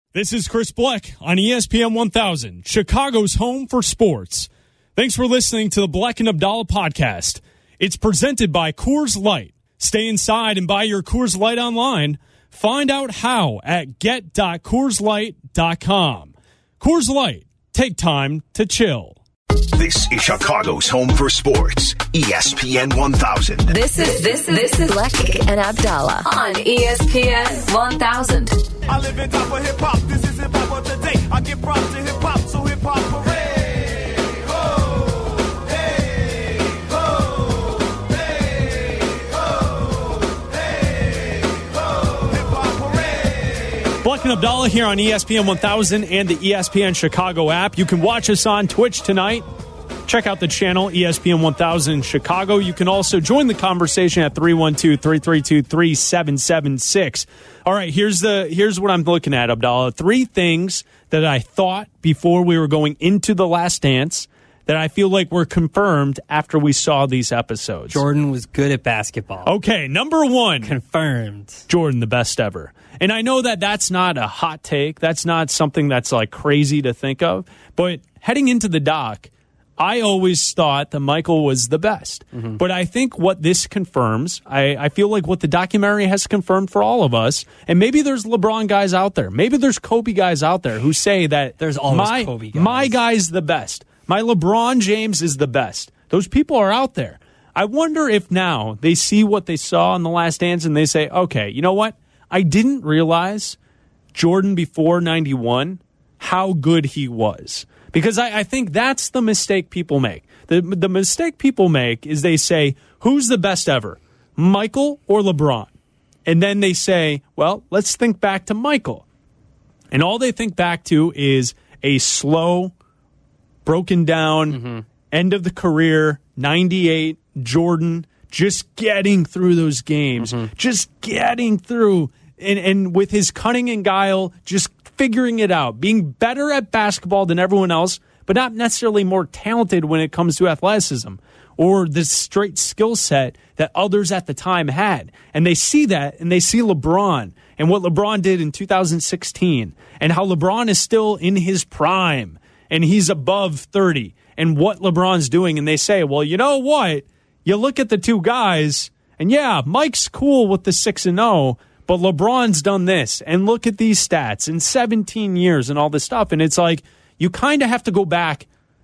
This is Chris Bleck on ESPN 1000, Chicago's home for sports. Thanks for listening to the Bleck and Abdallah podcast. It's presented by Coors Light. Stay inside and buy your Coors Light online. Find out how at get.coorslight.com. Coors Light. Take time to chill. This is Chicago's home for sports, ESPN 1000. This is Bleck and Abdallah on ESPN 1000. I live in top of hip hop. This is hip hop of the day. I give props to hip hop, so hip hop parade. Ho, hey, ho, hey, ho, hey, ho, hip hop parade. Bleck and Abdallah here on ESPN 1000 and the ESPN Chicago app. You can watch us on Twitch tonight. Check out the channel, ESPN 1000 Chicago. You can also join the conversation at 312-332-3776. All right, here's what I'm looking at, Abdallah. 3 things that I thought before we were going into The Last Dance that I feel like were confirmed after we saw these episodes. Jordan was good at basketball. Okay, number 1. Confirmed. Jordan, the best ever. And I know that that's not a hot take. That's not something that's like crazy to think of. But heading into the doc, I always thought that Michael was the best. Mm-hmm. But I think what this confirms, I feel like what the documentary has confirmed for all of us, and maybe there's LeBron guys out there, maybe there's Kobe guys out there who say that there's always Kobe guys. My guy's the best. My LeBron James is the best. Those people are out there. I wonder if now they see what they saw in The Last Dance and they say, okay, you know what? I didn't realize Jordan before 91, how good he was. Because I think that's the mistake people make. The mistake people make is they say, who's the best ever, Michael or LeBron? And then they say, well, let's think back to Michael. And all they think back to is a slow, broken down, end of the career, 98, Jordan, just getting through those games, just getting through. And with his cunning and guile, just figuring it out, being better at basketball than everyone else, but not necessarily more talented when it comes to athleticism or the straight skill set that others at the time had. And they see that, and they see LeBron and what LeBron did in 2016 and how LeBron is still in his prime and he's above 30 and what LeBron's doing. And they say, well, you know what? You look at the two guys, and yeah, Mike's cool with the 6-0, but LeBron's done this, and look at these stats in 17 years and all this stuff. And it's like you kind of have to go back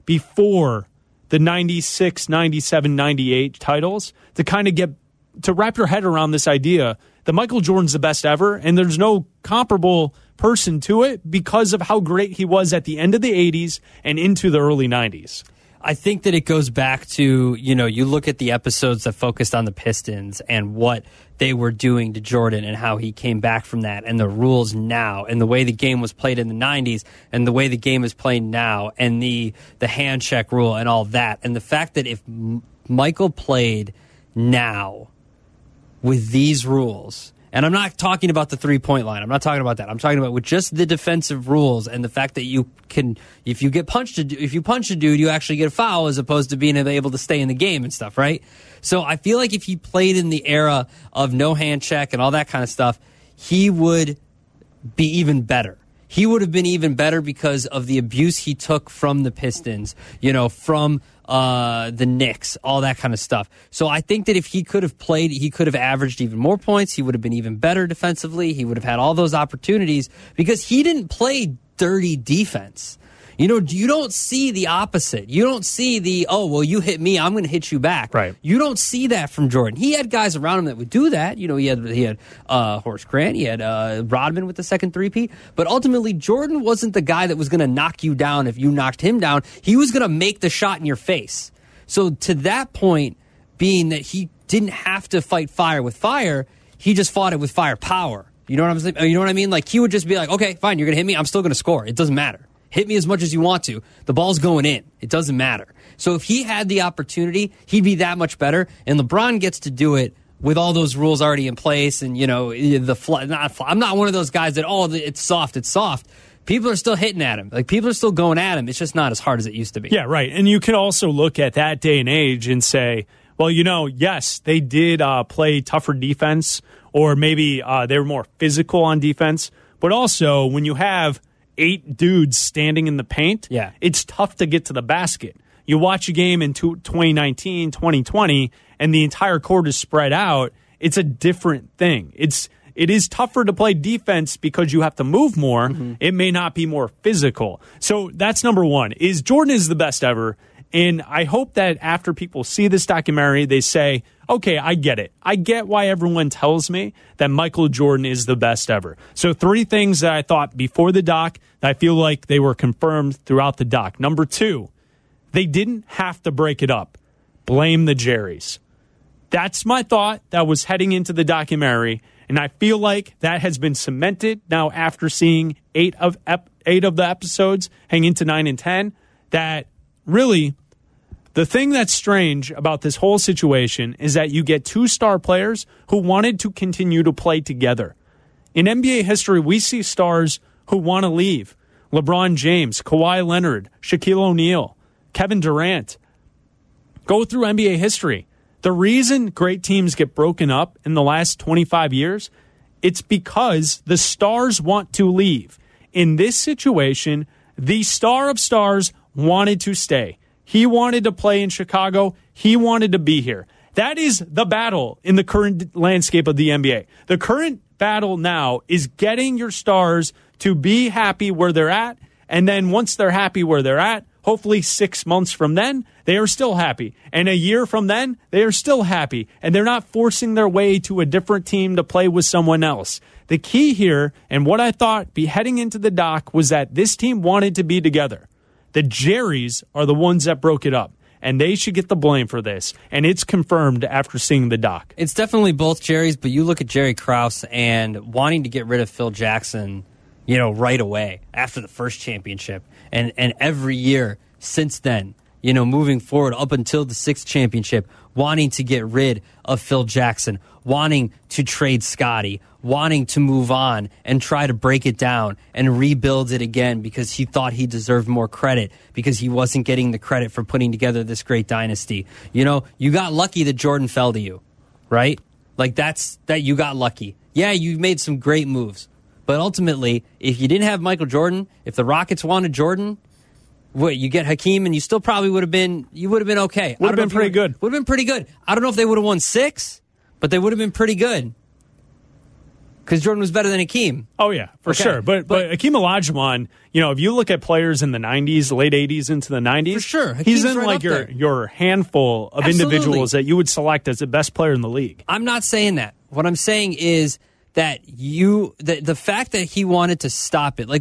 before the 96, 97, 98 titles to kind of to wrap your head around this idea that Michael Jordan's the best ever, and there's no comparable person to it because of how great he was at the end of the 80s and into the early 90s. I think that it goes back to, you look at the episodes that focused on the Pistons and what they were doing to Jordan and how he came back from that and the rules now and the way the game was played in the 90s and the way the game is played now and the hand check rule and all that. And the fact that if Michael played now with these rules, and I'm not talking about the three-point line. I'm not talking about that. I'm talking about with just the defensive rules and the fact that you can, if you punch a dude, you actually get a foul as opposed to being able to stay in the game and stuff, right? So I feel like if he played in the era of no hand check and all that kind of stuff, he would be even better. He would have been even better because of the abuse he took from the Pistons, from the Knicks, all that kind of stuff. So I think that if he could have played, he could have averaged even more points. He would have been even better defensively. He would have had all those opportunities because he didn't play dirty defense. You don't see the opposite. You don't see you hit me, I'm going to hit you back. Right. You don't see that from Jordan. He had guys around him that would do that. He had Horace Grant, he had Rodman with the second three-peat. But ultimately, Jordan wasn't the guy that was going to knock you down if you knocked him down. He was going to make the shot in your face. So to that point, being that he didn't have to fight fire with fire, he just fought it with firepower. You know what I'm saying? You know what I mean? Like, he would just be like, okay, fine, you're going to hit me. I'm still going to score. It doesn't matter. Hit me as much as you want to. The ball's going in. It doesn't matter. So if he had the opportunity, he'd be that much better. And LeBron gets to do it with all those rules already in place. And, I'm not one of those guys that, it's soft, it's soft. People are still hitting at him. Like, people are still going at him. It's just not as hard as it used to be. Yeah, right. And you can also look at that day and age and say, well, yes, they did play tougher defense, or maybe they were more physical on defense. But also, when you have 8 dudes standing in the paint, it's tough to get to the basket. You watch a game in 2019, 2020, and the entire court is spread out. It's a different thing. It is tougher to play defense because you have to move more. It may not be more physical. So that's number one, is Jordan is the best ever. And I hope that after people see this documentary, they say, okay, I get it. I get why everyone tells me that Michael Jordan is the best ever. So 3 things that I thought before the doc that I feel like they were confirmed throughout the doc. Number 2, they didn't have to break it up. Blame the Jerrys. That's my thought that was heading into the documentary. And I feel like that has been cemented now after seeing 8 of the episodes hang into 9 and 10, that really the thing that's strange about this whole situation is that you get 2 star players who wanted to continue to play together. In NBA history, we see stars who want to leave. LeBron James, Kawhi Leonard, Shaquille O'Neal, Kevin Durant. Go through NBA history. The reason great teams get broken up in the last 25 years, it's because the stars want to leave. In this situation, the star of stars wanted to stay. He wanted to play in Chicago. He wanted to be here. That is the battle in the current landscape of the NBA. The current battle now is getting your stars to be happy where they're at, and then once they're happy where they're at, hopefully 6 months from then, they are still happy. And a year from then, they are still happy. And they're not forcing their way to a different team to play with someone else. The key here, and what I thought heading into the doc, was that this team wanted to be together. The Jerrys are the ones that broke it up. And they should get the blame for this. And it's confirmed after seeing the doc. It's definitely both Jerrys, but you look at Jerry Krause and wanting to get rid of Phil Jackson, right away after the first championship. And every year since then, moving forward up until the 6th championship, wanting to get rid of Phil Jackson, wanting to trade Scottie, wanting to move on and try to break it down and rebuild it again because he thought he deserved more credit because he wasn't getting the credit for putting together this great dynasty. You got lucky that Jordan fell to you, right? Like that you got lucky. Yeah, you made some great moves. But ultimately, if you didn't have Michael Jordan, if the Rockets wanted Jordan, you get Hakeem, and you still probably would have been okay. Would have been pretty good. Would have been pretty good. I don't know if they would have won 6, but they would have been pretty good. Because Jordan was better than Hakeem. Oh, yeah, for sure. But Hakeem Olajuwon, if you look at players in the 90s, late 80s into the 90s, for sure. He's in like your handful of individuals that you would select as the best player in the league. I'm not saying that. What I'm saying is that the fact that he wanted to stop it,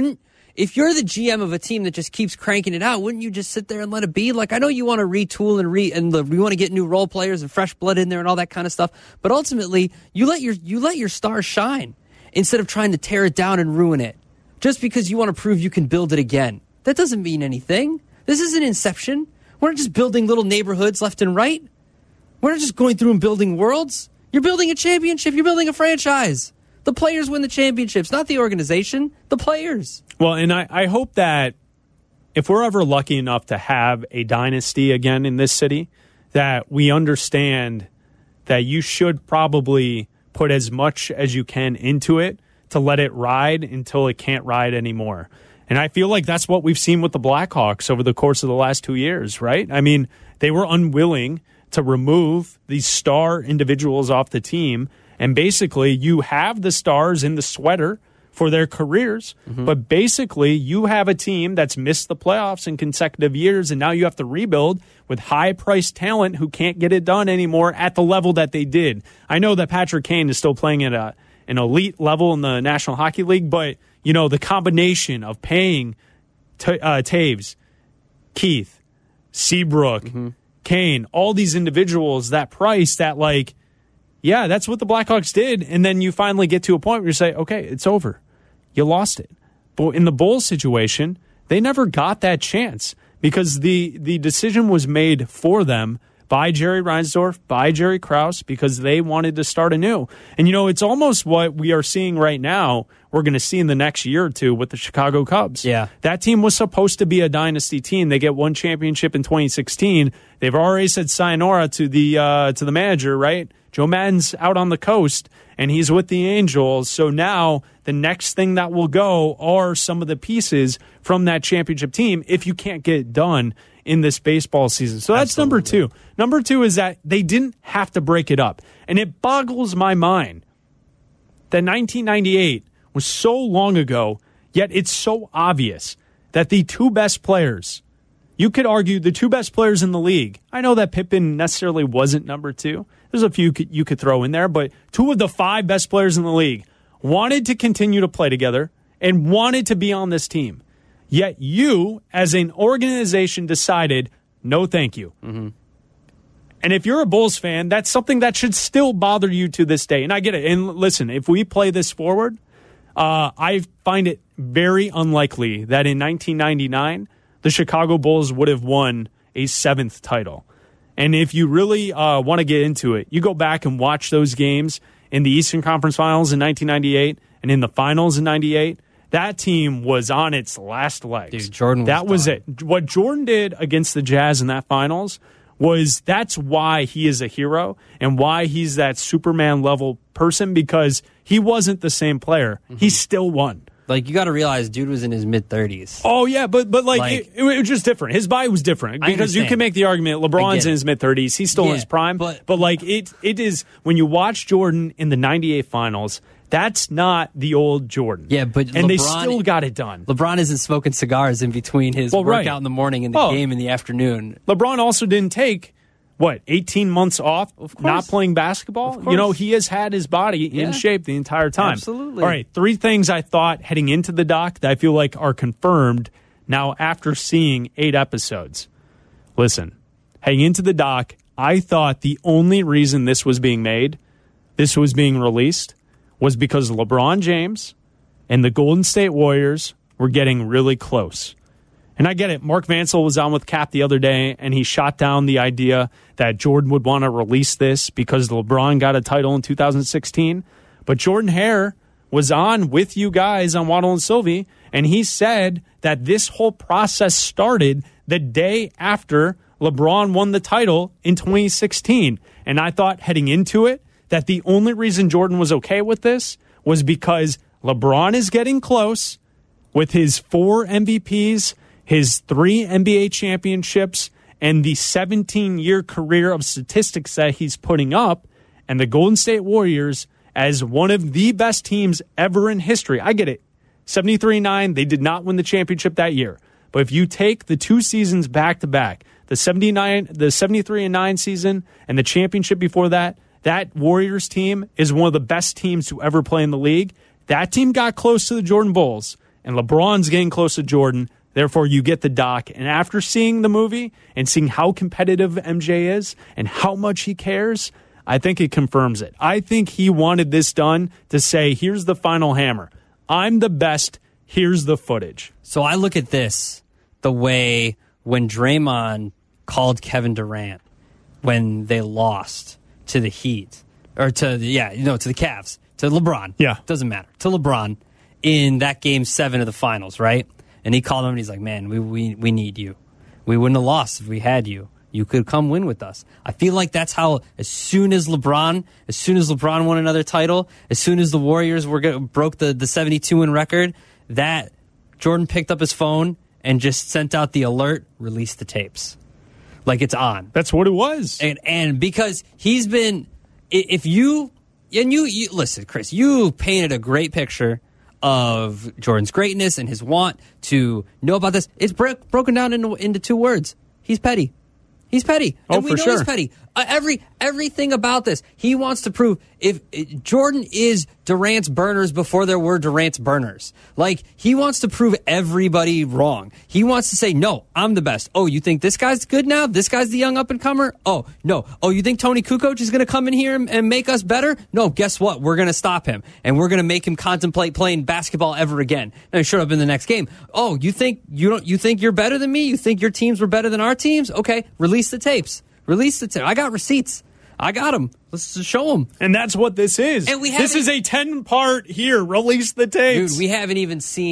if you're the GM of a team that just keeps cranking it out, wouldn't you just sit there and let it be? I know you want to retool and we want to get new role players and fresh blood in there and all that kind of stuff, but ultimately you let your stars shine instead of trying to tear it down and ruin it just because you want to prove you can build it again. That doesn't mean anything. This isn't Inception. We're not just building little neighborhoods left and right. We're not just going through and building worlds. You're building a championship. You're building a franchise. The players win the championships, not the organization, the players. Well, and I hope that if we're ever lucky enough to have a dynasty again in this city, that we understand that you should probably put as much as you can into it to let it ride until it can't ride anymore. And I feel like that's what we've seen with the Blackhawks over the course of the last 2 years, right? I mean, they were unwilling to remove these star individuals off the team. And basically, you have the stars in the sweater for their careers. But basically, you have a team that's missed the playoffs in consecutive years, and now you have to rebuild with high-priced talent who can't get it done anymore at the level that they did. I know that Patrick Kane is still playing at an elite level in the National Hockey League, but, the combination of paying Taves, Keith, Seabrook, Kane, all these individuals, that price, that yeah, that's what the Blackhawks did. And then you finally get to a point where you say, okay, it's over. You lost it. But in the Bulls situation, they never got that chance because the decision was made for them by Jerry Reinsdorf, by Jerry Krause, because they wanted to start anew. And, it's almost what we are seeing right now we're going to see in the next year or two with the Chicago Cubs. Yeah. That team was supposed to be a dynasty team. They get one championship in 2016. They've already said sayonara to the manager, right? Joe Madden's out on the coast, and he's with the Angels. So now the next thing that will go are some of the pieces from that championship team if you can't get it done in this baseball season. So that's number two. Number two is that they didn't have to break it up. And it boggles my mind that 1998 was so long ago, yet it's so obvious that the two best players, you could argue the two best players in the league, I know that Pippen necessarily wasn't number two. There's a few you could throw in there, but two of the five best players in the league wanted to continue to play together and wanted to be on this team. Yet you, as an organization, decided, no thank you. Mm-hmm. And if you're a Bulls fan, that's something that should still bother you to this day. And I get it. And listen, if we play this forward, I find it very unlikely that in 1999, the Chicago Bulls would have won a seventh title. And if you really want to get into it, you go back and watch those games in the Eastern Conference Finals in 1998 and in the Finals in 98. That team was on its last legs. Dude, Jordan was that was it. What Jordan did against the Jazz in that Finals that's why he is a hero and why he's that Superman level person, because he wasn't the same player. Mm-hmm. He still won. Like, you got to realize, dude was in his mid-30s. Oh, yeah, but it was just different. His body was different. Because you can make the argument, LeBron's in his mid-30s. He's still in his prime. But it is, when you watch Jordan in the 98 Finals, that's not the old Jordan. Yeah, but and LeBron, they still got it done. LeBron isn't smoking cigars in between his workout in the morning and the game in the afternoon. LeBron also didn't take, 18 months off not playing basketball? You know, he has had his body in shape the entire time. Absolutely. All right, three things I thought heading into the doc that I feel like are confirmed now after seeing 8 episodes. Listen, heading into the doc, I thought the only reason this was being made, this was being released, was because LeBron James and the Golden State Warriors were getting really close. And I get it. Mark Vancil was on with Cap the other day, and he shot down the idea that Jordan would want to release this because LeBron got a title in 2016. But Jordan Hare was on with you guys on Waddle and Sylvie, and he said that this whole process started the day after LeBron won the title in 2016. And I thought heading into it that the only reason Jordan was okay with this was because LeBron is getting close with his 4 MVPs, his 3 NBA championships, and the 17-year career of statistics that he's putting up, and the Golden State Warriors as one of the best teams ever in history. I get it. 73-9, they did not win the championship that year. But if you take the 2 seasons back-to-back, the 73-9 season and the championship before that, that Warriors team is one of the best teams to ever play in the league. That team got close to the Jordan Bulls, and LeBron's getting close to Jordan. Therefore, you get the doc. And after seeing the movie and seeing how competitive MJ is and how much he cares, I think it confirms it. I think he wanted this done to say, here's the final hammer. I'm the best. Here's the footage. So I look at this the way when Draymond called Kevin Durant when they lost to the Heat, or to the Cavs, to LeBron. Yeah. Doesn't matter. To LeBron in that game 7 of the finals, right? And he called him and he's like, man, we need you. We wouldn't have lost if we had you. You could come win with us. I feel like that's how, as soon as LeBron won another title, as soon as the Warriors broke the 72-win record, that Jordan picked up his phone and just sent out the alert, release the tapes. Like, it's on. That's what it was. And because he's been, if you listen, Chris, you painted a great picture of Jordan's greatness and his want to know about this. It's broken down into 2 words. He's petty. He's petty. And we know he's petty. Everything about this, he wants to prove if Jordan is Durant's burners before there were Durant's burners. Like, he wants to prove everybody wrong. He wants to say, no, I'm the best. Oh, you think this guy's good now? This guy's the young up-and-comer? Oh, no. Oh, you think Tony Kukoc is going to come in here and make us better? No, guess what? We're going to stop him, and we're going to make him contemplate playing basketball ever again. And he showed up in the next game. Oh, you think you're better than me? You think your teams were better than our teams? Okay, release the tapes. Release the tape. I got receipts. I got them. Let's just show them. And that's what this is. And this is a 10-part here. Release the tapes. Dude, we haven't even seen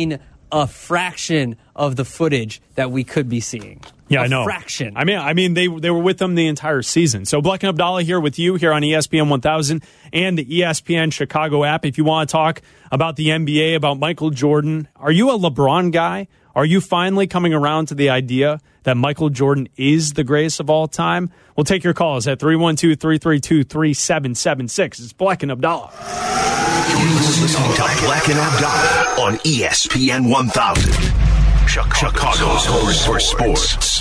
a fraction of the footage that we could be seeing. Yeah, I know. Fraction. I mean, they were with them the entire season. So Bleck and Abdallah here with you here on ESPN 1000 and the ESPN Chicago app. If you want to talk about the NBA, about Michael Jordan, are you a LeBron guy? Are you finally coming around to the idea that Michael Jordan is the greatest of all time? We'll take your calls at 312-332-3776. It's Bleck and Abdallah. You're listening to Bleck and Abdallah on ESPN 1000. Chicago's home for sports.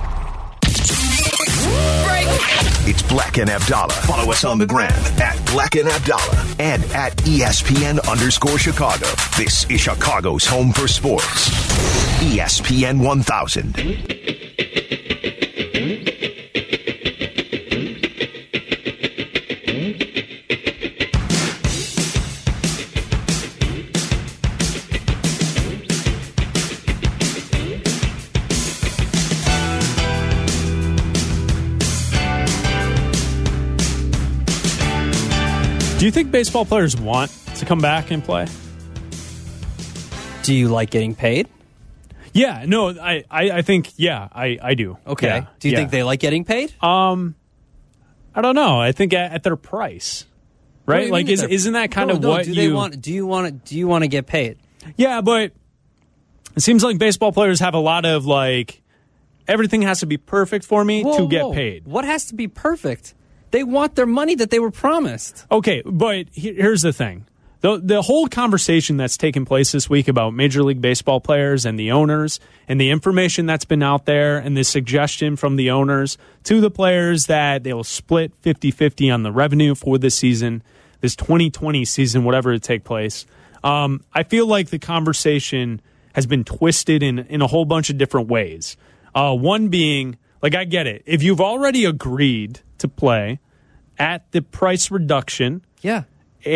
It's Bleck and Abdallah. Follow us on the gram at Bleck and Abdallah and at ESPN_Chicago. This is Chicago's home for sports. ESPN 1000. Do you think baseball players want to come back and play? Do you like getting paid? Yeah, no, I think, yeah, I do. Okay. Yeah, Do you think they like getting paid? I don't know. I think at their price, right? Like, isn't that kind of what you want? Do you want to get paid? Yeah, but it seems like baseball players have a lot of like everything has to be perfect for me to get paid. What has to be perfect? They want their money that they were promised. Okay, but here's the thing. The whole conversation that's taken place this week about Major League Baseball players and the owners and the information that's been out there and the suggestion from the owners to the players that they'll split 50-50 on the revenue for this season, this 2020 season, whatever it take place. I feel like the conversation has been twisted in a whole bunch of different ways. One being, like, I get it. If you've already agreed to play at the price reduction, Yeah.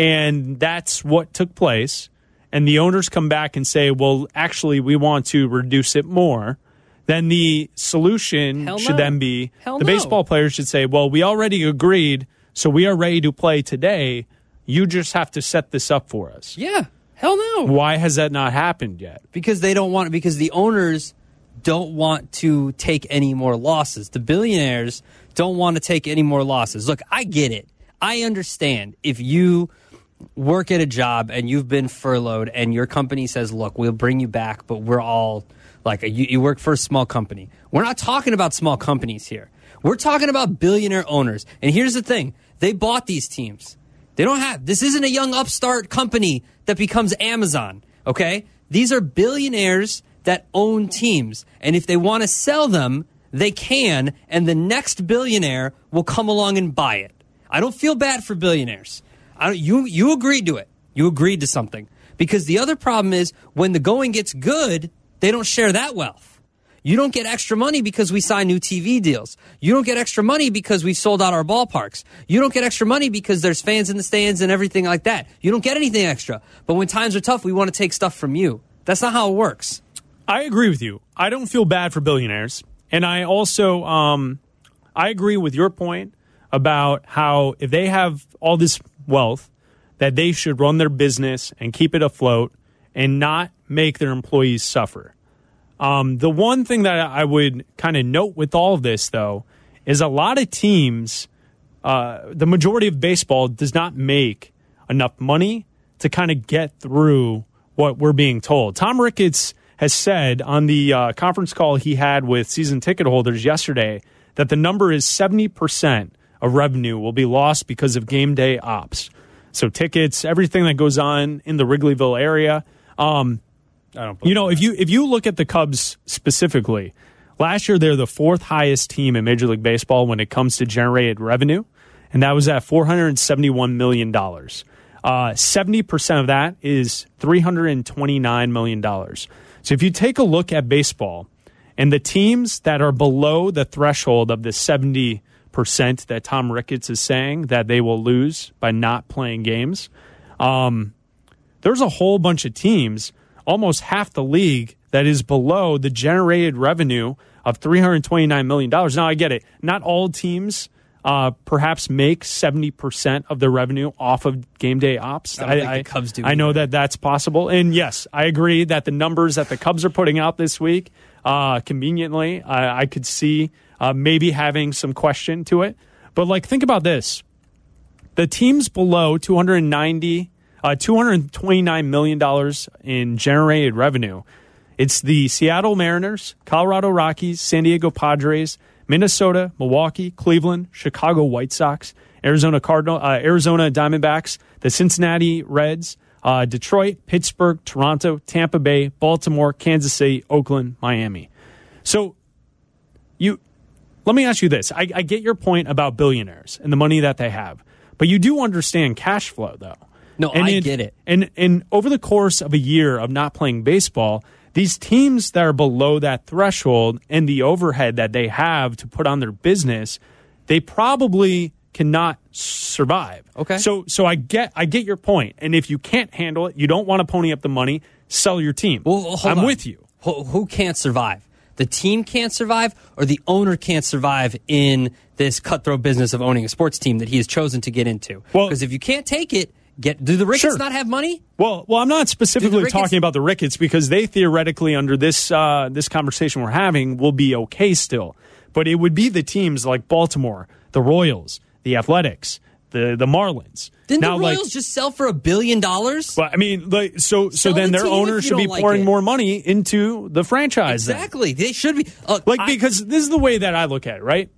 and that's what took place, and the owners come back and say, well, actually, we want to reduce it more, then the solution should then be the baseball players should say, well, we already agreed, so we are ready to play today. You just have to set this up for us. Yeah. Hell no. Why has that not happened yet? Because they don't want, because the owners don't want to take any more losses. The billionaires don't want to take any more losses. Look, I get it. I understand if you work at a job and you've been furloughed and your company says, look, we'll bring you back, but we're all like, you work for a small company. We're not talking about small companies here. We're talking about billionaire owners. And here's the thing. They bought these teams. This isn't a young upstart company that becomes Amazon, okay? These are billionaires that own teams. And if they want to sell them, they can, and the next billionaire will come along and buy it. I don't feel bad for billionaires. You agreed to it. You agreed to something. Because the other problem is when the going gets good, they don't share that wealth. You don't get extra money because we sign new TV deals. You don't get extra money because we sold out our ballparks. You don't get extra money because there's fans in the stands and everything like that. You don't get anything extra. But when times are tough, we want to take stuff from you. That's not how it works. I agree with you. I don't feel bad for billionaires. And I also, I agree with your point about how if they have all this wealth, that they should run their business and keep it afloat and not make their employees suffer. The one thing that I would kind of note with all of this, though, is a lot of teams, the majority of baseball does not make enough money to kind of get through what we're being told. Tom Ricketts has said on the conference call he had with season ticket holders yesterday that the number is 70% of revenue will be lost because of game day ops. So tickets, everything that goes on in the Wrigleyville area. If you look at the Cubs specifically, last year they're the fourth highest team in Major League Baseball when it comes to generated revenue, and that was at $471 million. 70% of that is $329 million. So if you take a look at baseball and the teams that are below the threshold of the 70% that Tom Ricketts is saying that they will lose by not playing games, there's a whole bunch of teams, almost half the league, that is below the generated revenue of $329 million. Now, I get it. Not all teams perhaps make 70% of their revenue off of game day ops. I don't think the Cubs do I know either. that that's possible. And yes, I agree that the numbers that the Cubs are putting out this week, conveniently, I could see maybe having some question to it. But like, think about this. The teams below $229 million in generated revenue. It's the Seattle Mariners, Colorado Rockies, San Diego Padres, Minnesota, Milwaukee, Cleveland, Chicago White Sox, Arizona Diamondbacks, the Cincinnati Reds, Detroit, Pittsburgh, Toronto, Tampa Bay, Baltimore, Kansas City, Oakland, Miami. So let me ask you this. I get your point about billionaires and the money that they have, but you do understand cash flow, though. No, I get it. And over the course of a year of not playing baseball, these teams that are below that threshold and the overhead that they have to put on their business, they probably cannot survive. Okay. So I get your point. And if you can't handle it, you don't want to pony up the money, sell your team. Well, I'm with you. Who can't survive? The team can't survive, or the owner can't survive in this cutthroat business of owning a sports team that he has chosen to get into? Well, because if you can't take it, do the Ricketts Sure. not have money? Well, I'm not specifically Ricketts- talking about the Ricketts, because they theoretically, under this conversation we're having, will be okay still. But it would be the teams like Baltimore, the Royals, the Athletics, the Marlins. Didn't Now, the Royals just sell for $1 billion? But I mean, so Sell then the their team owners if you should be don't like pouring it. more money into the franchise. then. Exactly. They should be. Because this is the way that I look at it, right?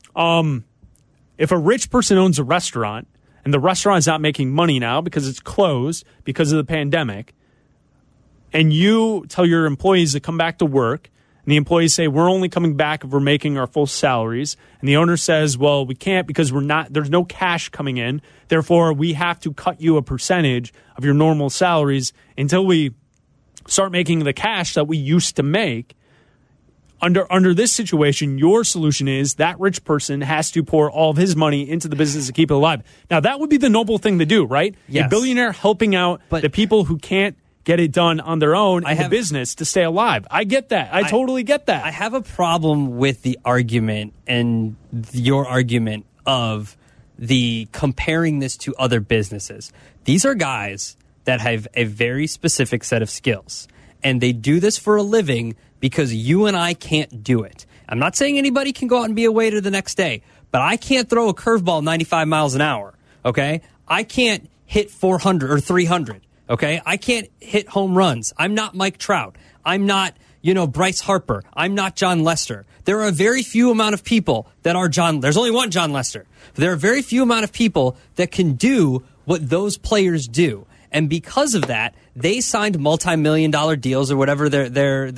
If a rich person owns a restaurant and the restaurant is not making money now because it's closed because of the pandemic, and you tell your employees to come back to work, and the employees say, we're only coming back if we're making our full salaries, and the owner says, well, we can't because there's no cash coming in, therefore we have to cut you a percentage of your normal salaries until we start making the cash that we used to make. Under this situation, your solution is that rich person has to pour all of his money into the business to keep it alive. Now, that would be the noble thing to do, right? Yes. A billionaire helping out the people who can't get it done on their own in the business to stay alive. I get that. I totally get that. I have a problem with the argument and your argument of the comparing this to other businesses. These are guys that have a very specific set of skills, and they do this for a living because you and I can't do it. I'm not saying anybody can go out and be a waiter the next day, but I can't throw a curveball 95 miles an hour, okay? I can't hit 400 or 300, okay? I can't hit home runs. I'm not Mike Trout. I'm not, Bryce Harper. I'm not John Lester. There are a very few amount of people that are there's only one John Lester. There are a very few amount of people that can do what those players do. And because of that, they signed multi-million-dollar deals or whatever they're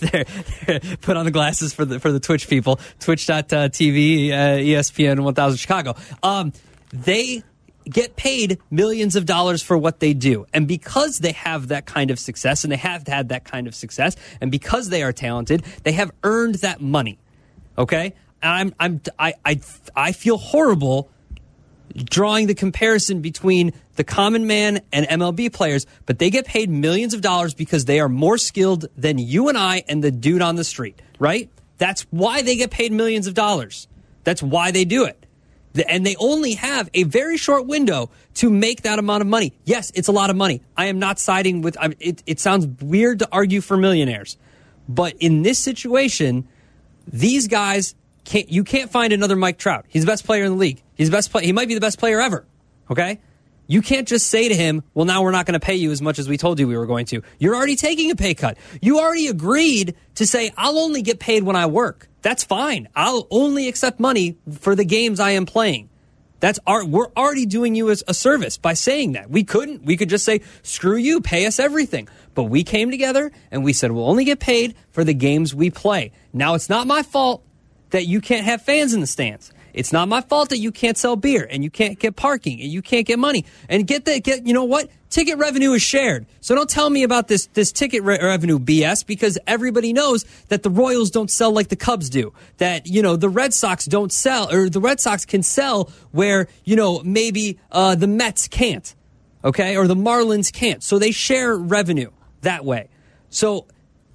put on the glasses for the Twitch people, twitch.tv, ESPN 1000 Chicago. They get paid millions of dollars for what they do. And because they have that kind of success, and they have had that kind of success, and because they are talented, they have earned that money. Okay? And I feel horrible drawing the comparison between the common man and MLB players, but they get paid millions of dollars because they are more skilled than you and I and the dude on the street, right? That's why they get paid millions of dollars. That's why they do it. And they only have a very short window to make that amount of money. Yes, it's a lot of money. I am not siding with it sounds weird to argue for millionaires. But in this situation, these guys you can't find another Mike Trout. He's the best player in the league. He might be the best player ever. Okay? You can't just say to him, well, now we're not going to pay you as much as we told you we were going to. You're already taking a pay cut. You already agreed to say, I'll only get paid when I work. That's fine. I'll only accept money for the games I am playing. We're already doing you as a service by saying that. We could just say, screw you, pay us everything. But we came together and we said, we'll only get paid for the games we play. Now, it's not my fault that you can't have fans in the stands. It's not my fault that you can't sell beer and you can't get parking and you can't get money. And you know what? Ticket revenue is shared. So don't tell me about this ticket revenue BS, because everybody knows that the Royals don't sell like the Cubs do. That, the Red Sox don't sell, or the Red Sox can sell where, maybe the Mets can't. Okay? Or the Marlins can't. So they share revenue that way. So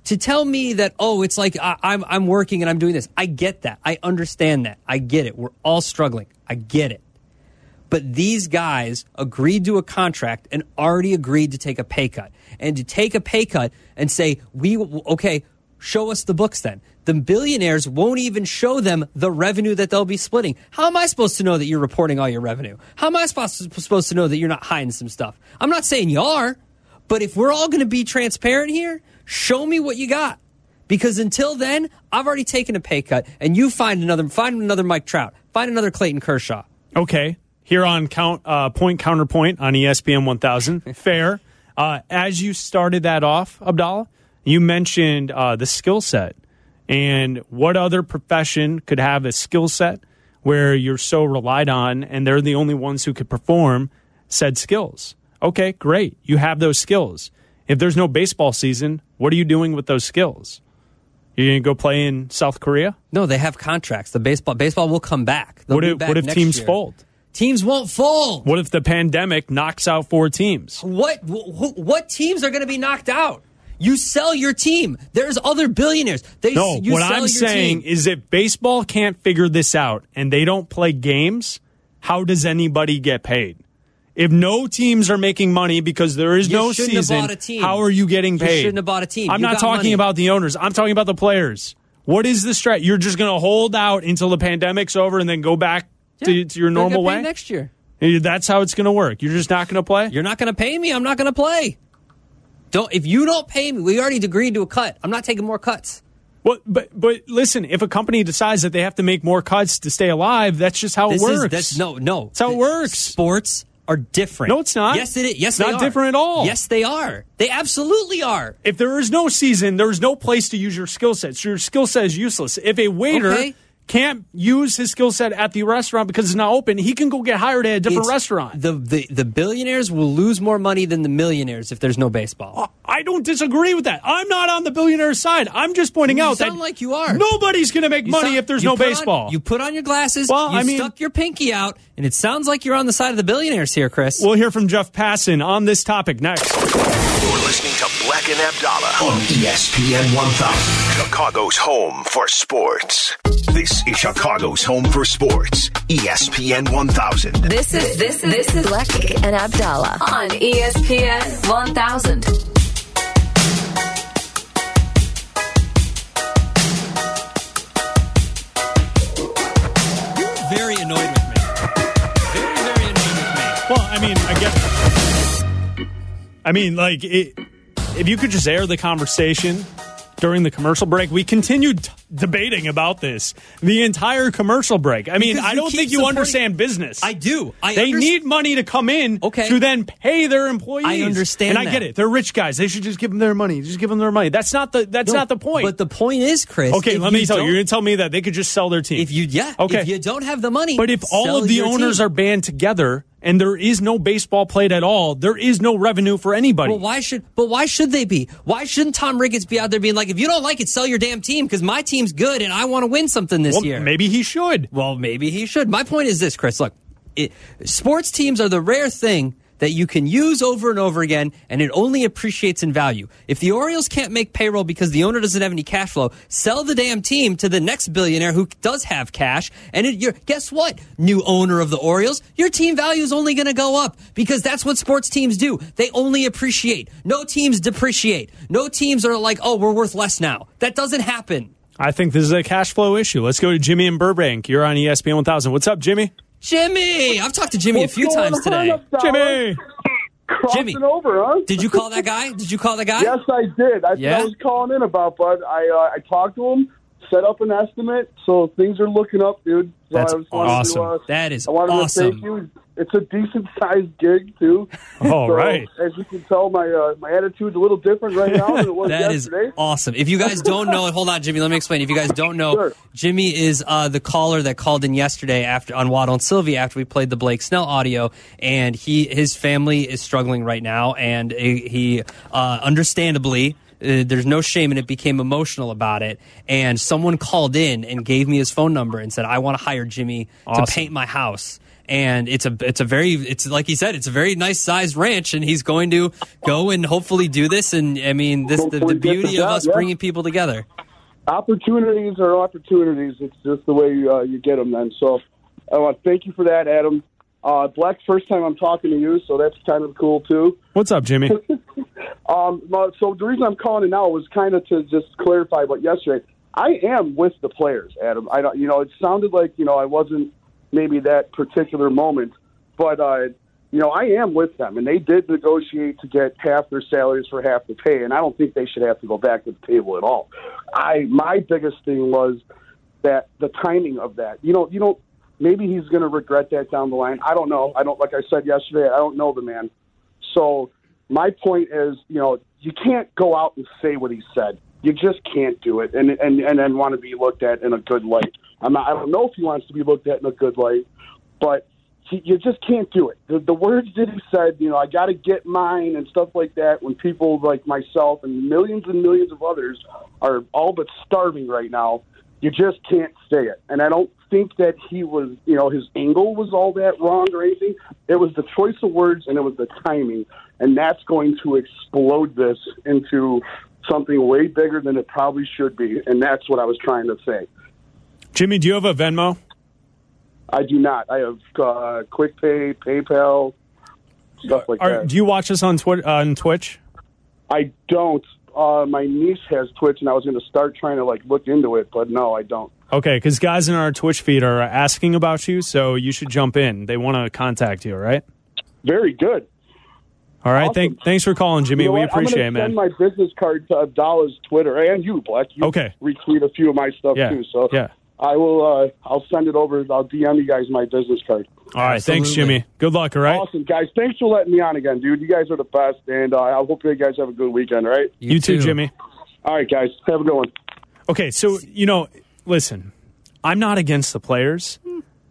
to tell me that, oh, it's like I'm working and I'm doing this. I get that. I understand that. I get it. We're all struggling. I get it. But these guys agreed to a contract and already agreed to take a pay cut. And to take a pay cut and say, okay, show us the books then. The billionaires won't even show them the revenue that they'll be splitting. How am I supposed to know that you're reporting all your revenue? How am I supposed to know that you're not hiding some stuff? I'm not saying you are, but if we're all going to be transparent here, show me what you got. Because until then, I've already taken a pay cut, and you find another Mike Trout, find another Clayton Kershaw. Okay. Here on Point Counterpoint on ESPN 1000. Fair. As you started that off, Abdallah, you mentioned the skill set. And what other profession could have a skill set where you're so relied on and they're the only ones who could perform said skills? Okay, great. You have those skills. If there's no baseball season, what are you doing with those skills? You're going to go play in South Korea? No, they have contracts. The baseball will come back. What if teams fold? Teams won't fold. What if the pandemic knocks out 4 teams? What teams are going to be knocked out? You sell your team. There's other billionaires. What I'm saying is if baseball can't figure this out and they don't play games, how does anybody get paid? If no teams are making money because there is no season, how are you getting paid? You shouldn't have bought a team. I'm not talking about the owners. I'm talking about the players. What is the strat? You're just going to hold out until the pandemic's over and then go back to your normal way? Next year. That's how it's going to work. You're just not going to play? You're not going to pay me. I'm not going to play. If you don't pay me, we already agreed to a cut. I'm not taking more cuts. Well, but listen, if a company decides that they have to make more cuts to stay alive, that's just how it works. No. That's how it works. Sports are different. No, it's not. Yes, it is. Yes, they are. Not different at all. Yes, they are. They absolutely are. If there is no season, there is no place to use your skill set. So your skill set is useless. If a waiter can't use his skill set at the restaurant because it's not open, he can go get hired at a different restaurant. The billionaires will lose more money than the millionaires if there's no baseball. I don't disagree with that. I'm not on the billionaire side. I'm just pointing out that you sound like you are. Nobody's going to make money if there's no baseball. You put on your glasses, stuck your pinky out, and it sounds like you're on the side of the billionaires here, Chris. We'll hear from Jeff Passan on this topic next. You're listening to Black and Abdallah on ESPN 1000, Chicago's home for sports. This is Chicago's home for sports, ESPN 1000. This is Black and Abdallah on ESPN 1000. Very annoyed with me. Very annoyed with me. Well, I mean, I guess. I mean, like, if you could just air the conversation during the commercial break. We continued debating about this the entire commercial break. I mean, I don't think you understand business. I do. They need money to come in to then pay their employees. I understand and I get it. They're rich guys. They should just give them their money. Just give them their money. That's not the point. But the point is, Chris. Okay, let me tell you. You're going to tell me that they could just sell their team. If you don't have the money. But if all of the owners are band together and there is no baseball played at all, there is no revenue for anybody. Well, why should they be? Why shouldn't Tom Ricketts be out there being like, if you don't like it, sell your damn team because my team's good and I want to win something this year? Maybe he should. Well, maybe he should. My point is this, Chris. Look, sports teams are the rare thing that you can use over and over again, and it only appreciates in value. If the Orioles can't make payroll because the owner doesn't have any cash flow, sell the damn team to the next billionaire who does have cash, and guess what, new owner of the Orioles? Your team value is only going to go up because that's what sports teams do. They only appreciate. No teams depreciate. No teams are like, oh, we're worth less now. That doesn't happen. I think this is a cash flow issue. Let's go to Jimmy in Burbank. You're on ESPN 1000. What's up, Jimmy? Jimmy! I've talked to Jimmy a few times today. Jimmy! Crossing over, huh? Did you call that guy? Yes, I did. I was calling in about, but I talked to him, set up an estimate, so things are looking up, dude. So That's awesome. That is awesome. I wanted to thank you. It's a decent-sized gig, too. Oh, right. As you can tell, my attitude's a little different right now than it was yesterday. That is awesome. If you guys don't know, hold on, Jimmy, let me explain. If you guys don't know, sure. Jimmy is the caller that called in yesterday on Waddle and Sylvie after we played the Blake Snell audio, and his family is struggling right now, and he understandably, there's no shame in it, became emotional about it, and someone called in and gave me his phone number and said, I want to hire Jimmy to paint my house. And it's like he said, it's a very nice sized ranch, and he's going to go and hopefully do this. And I mean, the beauty of us bringing people together. Opportunities are opportunities. It's just the way you get them then. So I want to thank you for that, Adam. Black, first time I'm talking to you, so that's kind of cool too. What's up, Jimmy? So the reason I'm calling it now was kind of to just clarify what yesterday. I am with the players, Adam. I don't, it sounded like, I wasn't maybe that particular moment, but, I am with them, and they did negotiate to get half their salaries for half the pay, and I don't think they should have to go back to the table at all. My biggest thing was that the timing of that. Maybe he's going to regret that down the line. I don't know. Like I said yesterday, I don't know the man. So my point is, you can't go out and say what he said. You just can't do it, and then want to be looked at in a good light. I don't know if he wants to be looked at in a good light, but you just can't do it. The words that he said, I got to get mine and stuff like that. When people like myself and millions of others are all but starving right now, you just can't say it. And I don't think that he was, his angle was all that wrong or anything. It was the choice of words and it was the timing, and that's going to explode this into something way bigger than it probably should be, and that's what I was trying to say. Jimmy, do you have a Venmo? I do not. I have QuickPay, PayPal, stuff like that. Do you watch us on Twitch? I don't. My niece has Twitch, and I was going to start trying to look into it, but no, I don't. Okay, because guys in our Twitch feed are asking about you, so you should jump in. They want to contact you, all right? Very good. All right, Awesome. Thanks for calling, Jimmy. We appreciate it, man. I'm going to send my business card to Abdallah's Twitter, and you, Black. You retweet a few of my stuff, too. So I will. I'll send it over. I'll DM you guys my business card. All right, thanks, Jimmy. Good luck, all right? Awesome, guys. Thanks for letting me on again, dude. You guys are the best, and I hope you guys have a good weekend, all right? You too, Jimmy. All right, guys. Have a good one. Okay, so, listen, I'm not against the players.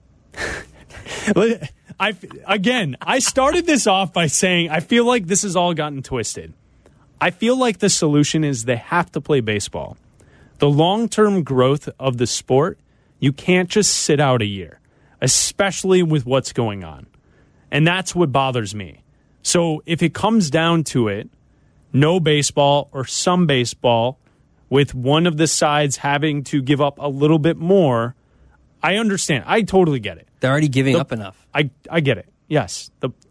I started this off by saying I feel like this has all gotten twisted. I feel like the solution is they have to play baseball. The long-term growth of the sport, you can't just sit out a year, especially with what's going on. And that's what bothers me. So if it comes down to it, no baseball or some baseball with one of the sides having to give up a little bit more, I understand. I totally get it. They're already giving up enough. I get it. Yes.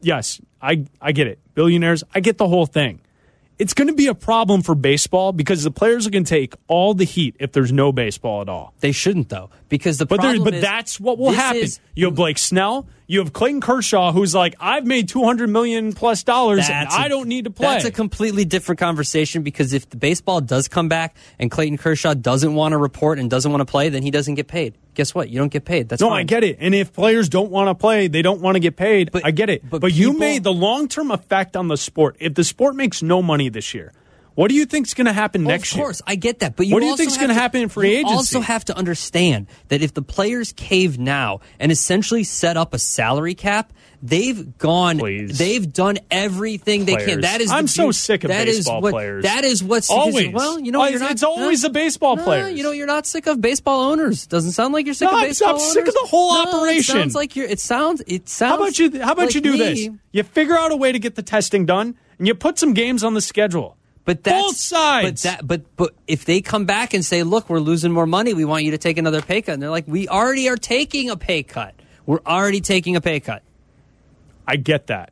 I get it. Billionaires, I get the whole thing. It's going to be a problem for baseball because the players are going to take all the heat if there's no baseball at all. They shouldn't, though, because but that's what will happen. You have Blake Snell. You have Clayton Kershaw, who's like, I've made $200 million plus and I don't need to play. That's a completely different conversation because if the baseball does come back and Clayton Kershaw doesn't want to report and doesn't want to play, then he doesn't get paid. Guess what? You don't get paid. That's fine. I get it. And if players don't want to play, they don't want to get paid. I get it. But you made the long-term effect on the sport. If the sport makes no money this year, what do you think is going to happen next year? Of course, I get that. But what do you think is going to happen in free agency? You also have to understand that if the players cave now and essentially set up a salary cap, they've gone. Please. They've done everything they can. That is. I'm so sick of baseball players. That is what's always. Well, you're not. It's always the baseball players. You're not sick of baseball owners. Doesn't sound like you're sick of baseball owners. I'm sick of the whole operation. It sounds like you're. It sounds. How about you do this? You figure out a way to get the testing done, and you put some games on the schedule. But that's, both sides. But if they come back and say, look, we're losing more money, we want you to take another pay cut. And they're like, we already are taking a pay cut. We're already taking a pay cut. I get that.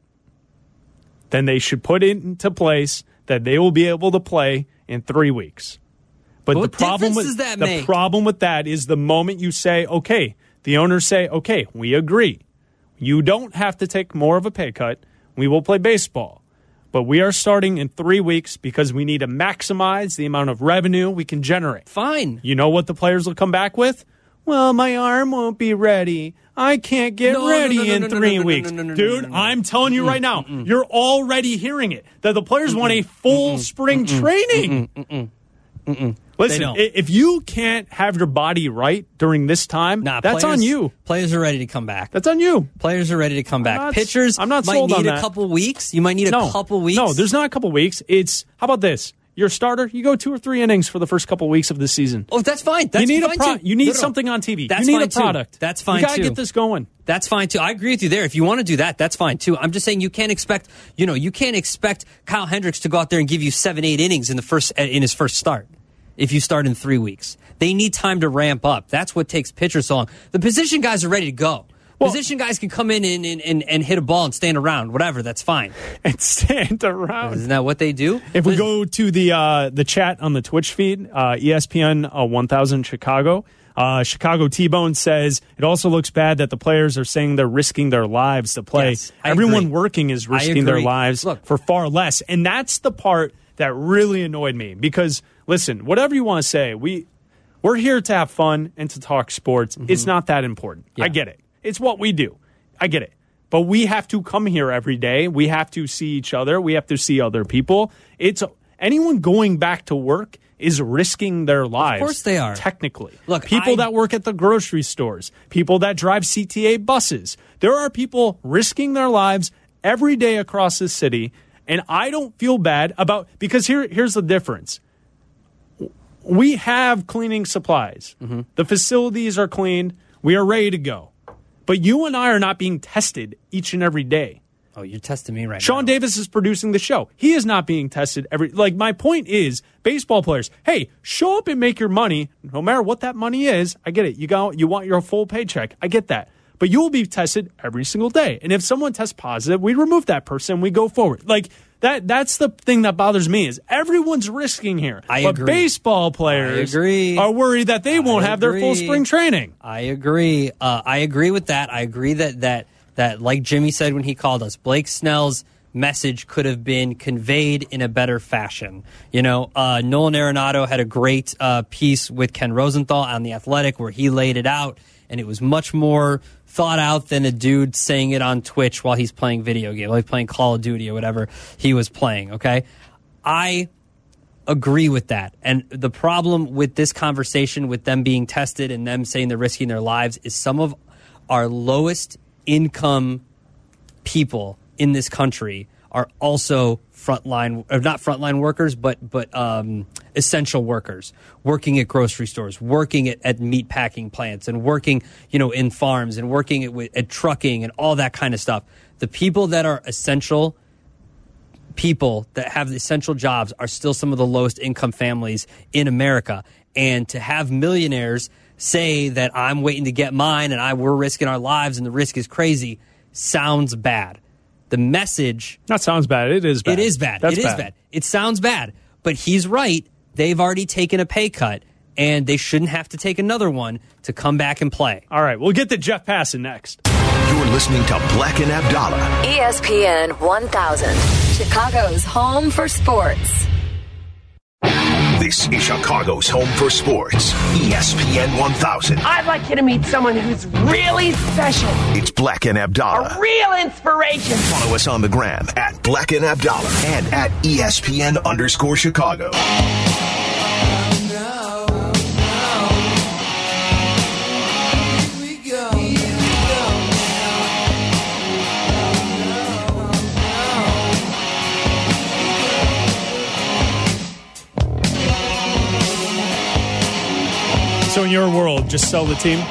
Then they should put it into place that they will be able to play in 3 weeks. But what difference does that make? The problem with that is the moment you say, okay, the owners say, okay, we agree. You don't have to take more of a pay cut. We will play baseball. But we are starting in 3 weeks because we need to maximize the amount of revenue we can generate. Fine. You know what the players will come back with? Well, my arm won't be ready. I can't get ready in 3 weeks. Dude, I'm telling you right now, you're already hearing it, that the players want a full spring training. Listen, if you can't have your body right during this time, that's on you. Players are ready to come back. That's on you. Players are ready to come back. Pitchers I'm not might sold need on that. a couple weeks. You might need a couple weeks. No, there's not a couple weeks. How about this? You're a starter. You go 2 or 3 innings for the first couple weeks of the season. Oh, that's fine. That's you need fine too. You need No. something on TV. That's you need fine a product. Too. That's fine You got to too. get this going. That's fine too. I agree with you there. If you want to do that, that's fine too. I'm just saying you can't expect Kyle Hendricks to go out there and give you 7-8 innings in his first start. If you start in 3 weeks, they need time to ramp up. That's what takes pitchers so long. The position guys are ready to go. Position guys can come in and hit a ball and stand around, whatever. That's fine. And stand around. Isn't that what they do? If we go to the chat on the Twitch feed, ESPN 1000 Chicago, Chicago T-Bone says it also looks bad that the players are saying they're risking their lives to play. Yes, I Everyone agree. working is risking their lives for far less. And that's the part that really annoyed me because, listen, whatever you want to say, we're here to have fun and to talk sports. Mm-hmm. It's not that important. Yeah. I get it. It's what we do. I get it. But we have to come here every day. We have to see each other. We have to see other people. Anyone going back to work is risking their lives. Of course they are. Technically. Look, people that work at the grocery stores, people that drive CTA buses. There are people risking their lives every day across the city. And I don't feel bad about, because here's the difference. We have cleaning supplies. Mm-hmm. The facilities are cleaned. We are ready to go. But you and I are not being tested each and every day. Oh, you're testing me right now. Sean Davis is producing the show. He is not being tested my point is, baseball players, hey, show up and make your money, no matter what that money is. I get it. You want your full paycheck. I get that. But you will be tested every single day. And if someone tests positive, we remove that person, we go forward. That's the thing that bothers me is everyone's risking here. I but agree. Baseball players are worried that they won't have their full spring training. I agree. I agree with that. I agree that like Jimmy said when he called us, Blake Snell's message could have been conveyed in a better fashion. Nolan Arenado had a great piece with Ken Rosenthal on The Athletic where he laid it out, and it was much more thought out than a dude saying it on Twitch while he's playing video game, like playing Call of Duty or whatever he was playing, okay? I agree with that. And the problem with this conversation, with them being tested and them saying they're risking their lives, is some of our lowest income people in this country are also not frontline workers, but essential workers, working at grocery stores, working at meat packing plants, and working, in farms, and working at trucking and all that kind of stuff. The people that are essential, people that have essential jobs, are still some of the lowest income families in America. And to have millionaires say that I'm waiting to get mine and we're risking our lives and the risk is crazy sounds bad. The message... That sounds bad. It is bad. It is bad. That's it is bad. It sounds bad. But he's right. They've already taken a pay cut, and they shouldn't have to take another one to come back and play. All right, we'll get to Jeff Passan next. You're listening to Black and Abdallah. ESPN 1000, Chicago's home for sports. This is Chicago's home for sports. ESPN 1000. I'd like you to meet someone who's really special. It's Black and Abdallah. A real inspiration. Follow us on the gram at Black and Abdallah and at ESPN_Chicago. So in your world, just sell the team?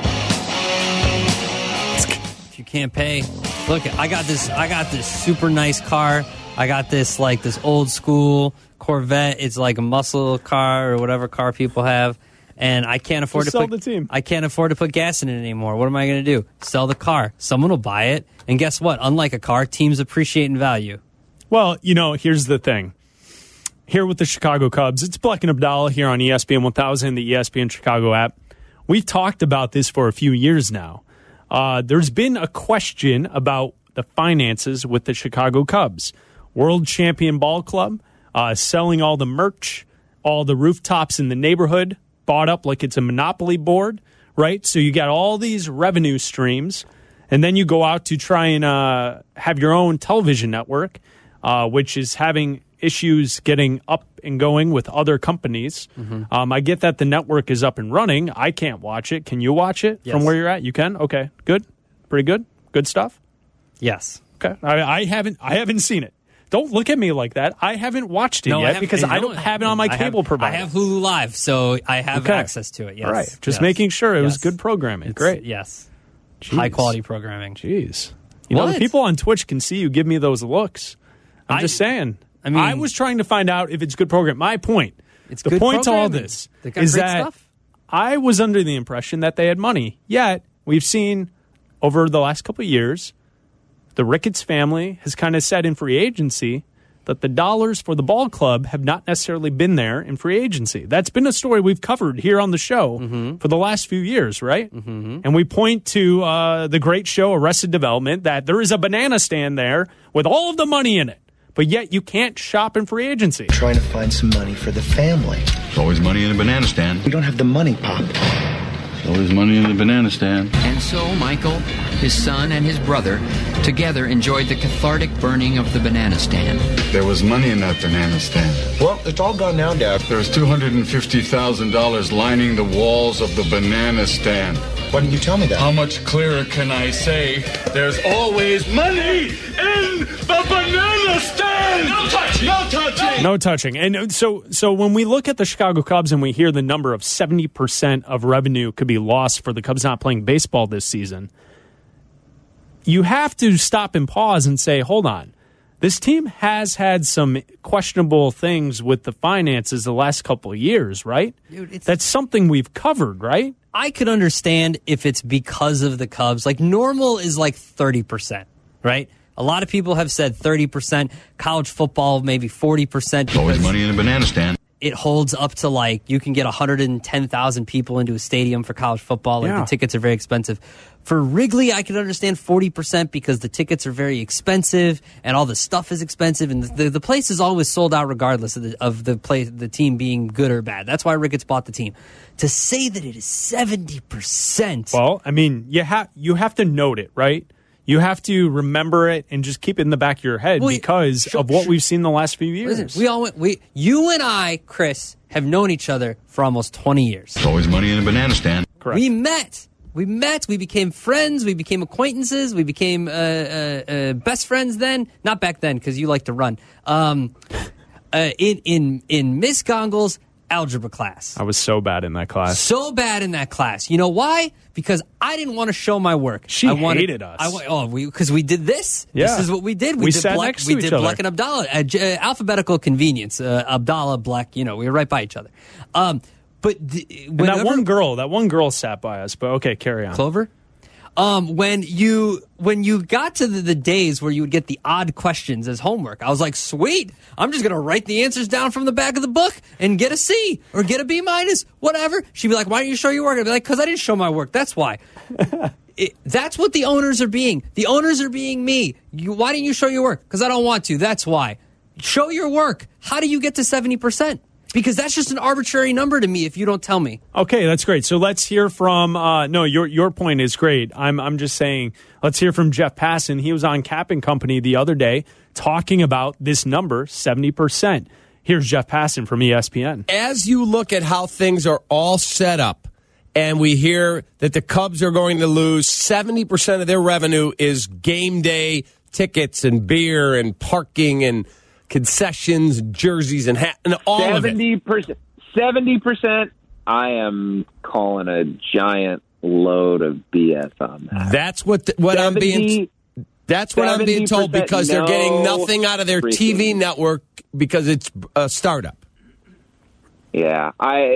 If you can't pay, look, I got this super nice car. I got this old school Corvette. It's like a muscle car or whatever car people have. And I can't afford Just to sell put the team. I can't afford to put gas in it anymore. What am I going to do? Sell the car. Someone will buy it. And guess what? Unlike a car, teams appreciate in value. Well, here's the thing. Here with the Chicago Cubs, it's Black and Abdallah here on ESPN 1000, the ESPN Chicago app. We've talked about this for a few years now. There's been a question about the finances with the Chicago Cubs. World Champion Ball Club, selling all the merch, all the rooftops in the neighborhood, bought up like it's a monopoly board, right? So you got all these revenue streams, and then you go out to try and have your own television network, which is having issues getting up and going with other companies. Mm-hmm. I get that the network is up and running. I can't watch it. Can you watch it from where you're at? You can? Okay, good. Pretty good. Good stuff? Yes. Okay. I haven't seen it. Don't look at me like that. I haven't watched it yet because I don't have it on my cable provider. I have Hulu Live, so I have access to it. Yes. All right. Just making sure it was good programming. Great. Yes. Jeez. High quality programming. Jeez. You know, the people on Twitch can see you give me those looks. I'm just saying. I mean, I was trying to find out if it's good program. My point. The point to all this is that I was under the impression that they had money. Yet, we've seen over the last couple of years, the Ricketts family has kind of said in free agency that the dollars for the ball club have not necessarily been there in free agency. That's been a story we've covered here on the show for the last few years, right? And we point to the great show Arrested Development that there is a banana stand there with all of the money in it, but yet you can't shop in free agency. Trying to find some money for the family. There's always money in a banana stand. We don't have the money, Pop. There's always money in the banana stand. And so Michael, his son, and his brother together enjoyed the cathartic burning of the banana stand. There was money in that banana stand. Well, it's all gone now, Dad. There's $250,000 lining the walls of the banana stand. Why didn't you tell me that? How much clearer can I say? There's always money in the banana stand! No touching! No touching! No touching. And so when we look at the Chicago Cubs and we hear the number of 70% of revenue could be lost for the Cubs not playing baseball this season, you have to stop and pause and say, hold on. This team has had some questionable things with the finances the last couple of years, right? Dude, that's something we've covered, right? I could understand if it's because of the Cubs. Like, normal is like 30%, right? A lot of people have said 30%. College football, maybe 40%. Always money in a banana stand. It holds up to, like, you can get 110,000 people into a stadium for college football. Like, the tickets are very expensive. For Wrigley, I could understand 40% because the tickets are very expensive and all the stuff is expensive, and the place is always sold out regardless of the team being good or bad. That's why Ricketts bought the team. To say that it is 70%. Well, I mean, you have to note it, right? You have to remember it and just keep it in the back of your head because of what we've seen the last few years. Listen, you and I, Chris, have known each other for almost 20 years. There's always money in a banana stand. Correct. We met, we became friends, we became acquaintances, we became best friends then. Not back then, because you like to run. In Miss Gongol's algebra class. I was so bad in that class. So bad in that class. You know why? Because I didn't want to show my work. She hated us. Because we did this. Yeah. This is what we did. We sat next to each other. Black and Abdallah. Alphabetical convenience. Abdallah, Black, we were right by each other. But that one girl sat by us. But okay, carry on. Clover? When you got to the days where you would get the odd questions as homework, I was like, sweet, I'm just going to write the answers down from the back of the book and get a C or get a B minus, whatever. She'd be like, why don't you show your work? I'd be like, because I didn't show my work. That's why. That's what the owners are being. The owners are being me. Why didn't you show your work? Because I don't want to. That's why. Show your work. How do you get to 70%? Because that's just an arbitrary number to me if you don't tell me. Okay, that's great. So let's hear from your point is great. I'm just saying, let's hear from Jeff Passan. He was on Cap and Company the other day talking about this number, 70%. Here's Jeff Passan from ESPN. As you look at how things are all set up, and we hear that the Cubs are going to lose 70% of their revenue is game day tickets and beer and parking and concessions, jerseys, and and all of it. 70%. I am calling a giant load of BS on that. That's what I'm being. That's what I'm being told because they're getting nothing out of their TV network because it's a startup. Yeah,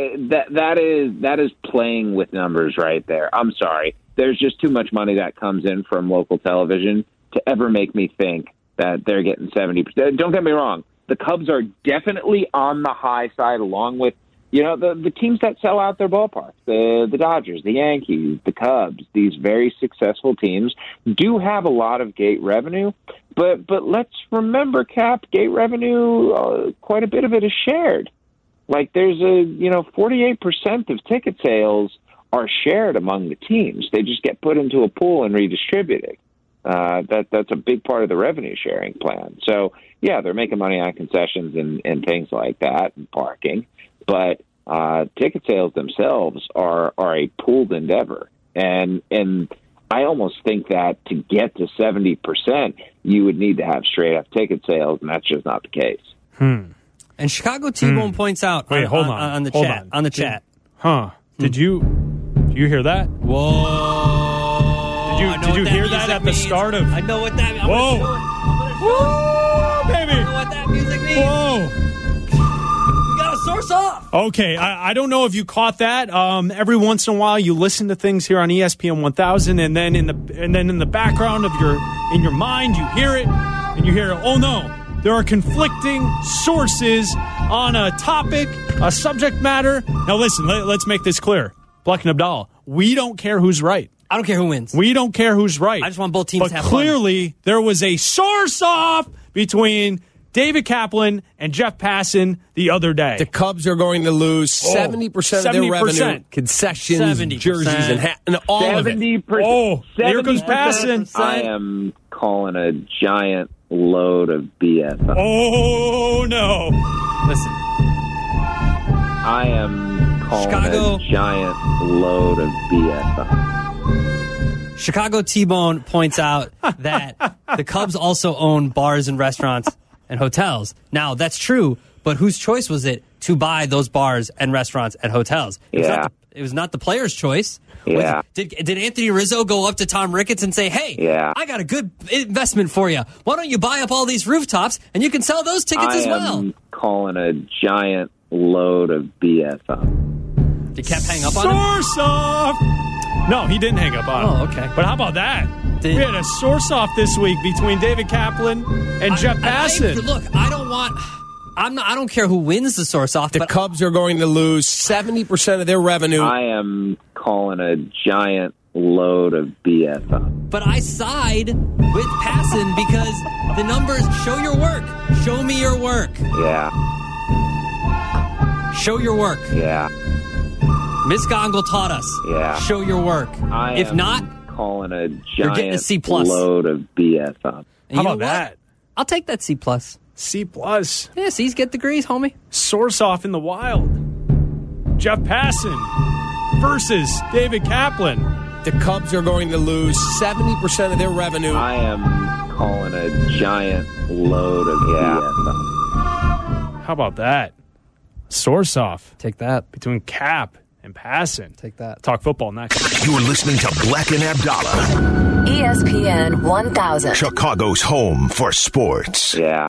that is playing with numbers right there. I'm sorry. There's just too much money that comes in from local television to ever make me think that they're getting 70%. Don't get me wrong. The Cubs are definitely on the high side along with, the teams that sell out their ballparks. The Dodgers, the Yankees, the Cubs, these very successful teams do have a lot of gate revenue. But let's remember, Cap, gate revenue, quite a bit of it is shared. Like there's 48% of ticket sales are shared among the teams. They just get put into a pool and redistributed. That's a big part of the revenue sharing plan. So, yeah, they're making money on concessions and things like that and parking. But ticket sales themselves are a pooled endeavor. And I almost think that to get to 70%, you would need to have straight-up ticket sales, and that's just not the case. And Chicago T-Bone points out Wait, hold on the hold chat. on. On the chat. Did you hear that? Whoa. Did you hear that at the start of? I know what that means. Whoa. Woo, baby. I know what that music means. Whoa. You got to source off. Okay, I don't know if you caught that. Every once in a while, you listen to things here on ESPN 1000, and then in the background of your mind, you hear it, and you hear, oh no, there are conflicting sources on a topic, a subject matter. Now listen, let's make this clear. Black and Abdallah, we don't care who's right. I don't care who wins. We don't care who's right. I just want both teams but to have clearly, there was a source-off between David Kaplan and Jeff Passan the other day. The Cubs are going to lose 70% of their revenue, concessions, 70%. jerseys, and all 70%. of it. Oh, here comes Passan. I am calling a giant load of BS. Oh, no. Listen. I am calling a giant load of BS. Chicago T-Bone points out that the Cubs also own bars and restaurants and hotels. Now, that's true, but whose choice was it to buy those bars and restaurants and hotels? It was not the player's choice. Yeah. Did Anthony Rizzo go up to Tom Ricketts and say, hey, I got a good investment for you. Why don't you buy up all these rooftops and you can sell those tickets as well? I am calling a giant load of BS. Did Cap hang up on him? Source-off! No, he didn't hang up on him. Oh, okay. But how about that? We had a source-off this week between David Kaplan and Jeff Passan. Look, I don't care who wins the source-off. The Cubs are going to lose 70% of their revenue. I am calling a giant load of BS. But I side with Passan because the numbers show your work. Show me your work. Yeah. Show your work. Yeah. Miss Gongle taught us. Yeah. Show your work. If not, calling a you're getting a giant C+. load of BS. How about that? I'll take that C+. C+. Yeah, C's get degrees, homie. Source-off in the wild. Jeff Passan versus David Kaplan. The Cubs are going to lose 70% of their revenue. I am calling a giant load of BS. How about that? Source-off. Take that. Between Cap and Passan. Take that. Talk football next. You're listening to Black and Abdallah, ESPN 1000. Chicago's home for sports. Yeah.